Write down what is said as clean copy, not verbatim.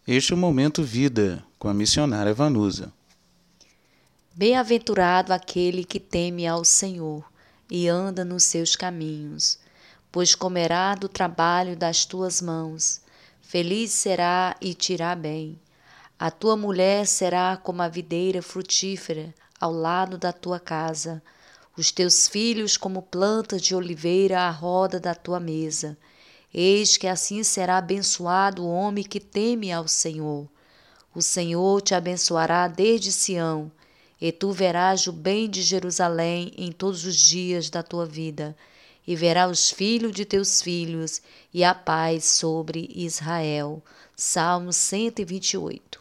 Este é o Momento Vida, com a missionária Vanusa. Bem-aventurado aquele que teme ao Senhor e anda nos seus caminhos, pois comerá do trabalho das tuas mãos. Feliz será e te irá bem. A tua mulher será como a videira frutífera ao lado da tua casa, os teus filhos como plantas de oliveira à roda da tua mesa. Eis que assim será abençoado o homem que teme ao Senhor. O Senhor te abençoará desde Sião, e tu verás o bem de Jerusalém em todos os dias da tua vida, e verás os filhos de teus filhos, e a paz sobre Israel. Salmo 128.